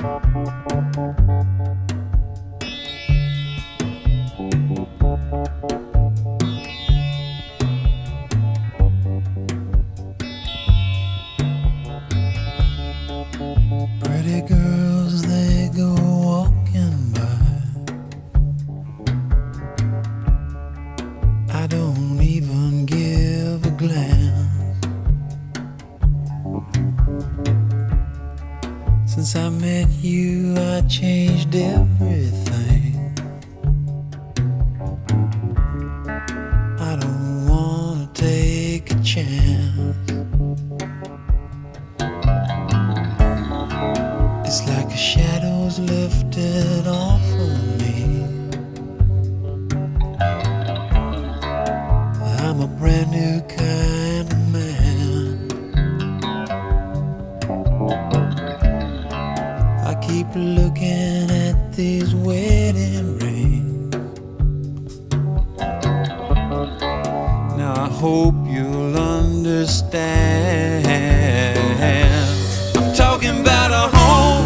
Pretty girls, they go walking by. I don't even give a glance. Since I met you, I changed everything. I don't wanna take a chance. It's like a shadow's lifted off of me. I'm a brand new kind of man. I keep looking at these wedding rings. Now I hope you'll understand. I'm talking about a home,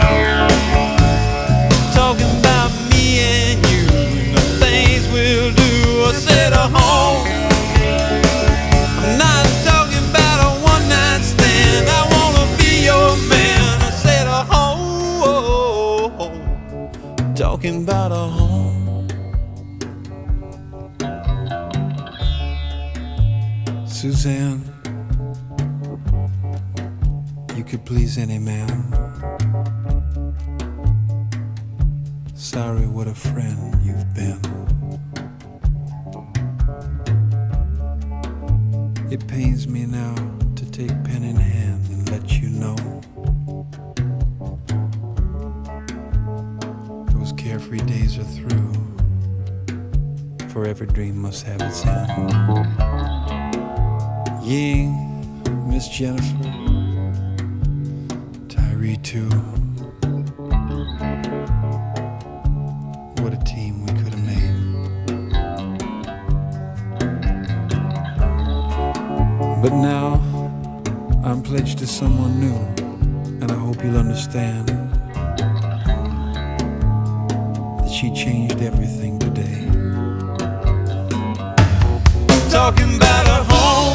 talking about me and you, and the things we'll do. I said a home. I'm not talking about a one-night stand. I wanna be your man. I said a home, talking about a home. Suzanne, you could please any man. Sorry, what a friend you've been. It pains me now to take pen in hand and let you know those carefree days are through, for every dream must have its end. Ying, Miss Jennifer, Tyree too. What a team we could have made. But now I'm pledged to someone new, and I hope you'll understand that she changed everything today. Talking about a home,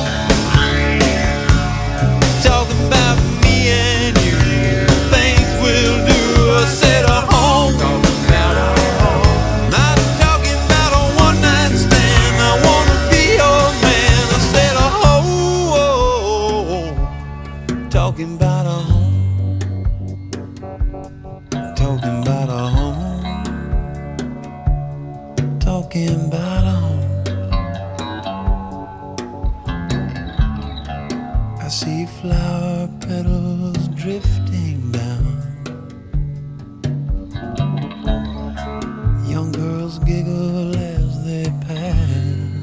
talking about me and you, things we'll do. I said a home, talking about a home. Not talking about a one-night stand. I wanna be your man. I said a home, talking about a home, talking about a home, talking about a home. I see flower petals drifting down. Young girls giggle as they pass.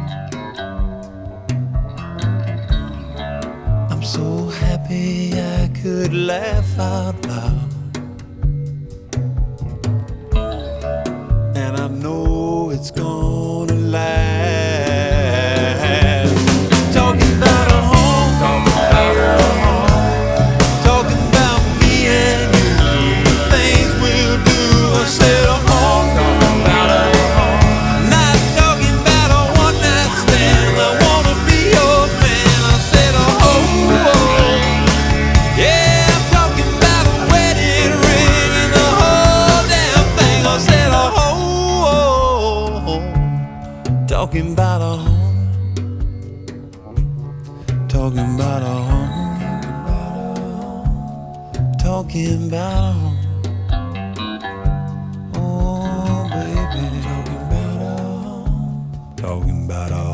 I'm so happy I could laugh out loud. And I know it's gonna last. Talking about a home, talking about a home, talking about me and you, the things we'll do. I said a home, talking about a home. Not talking about a one-night stand. I wanna be your man. I said a home, yeah, I'm talking about a wedding ring and the whole damn thing. I said a home, talking about a home. Talking about a home, talking about a home. Oh, baby, talking about a home, talking about a home.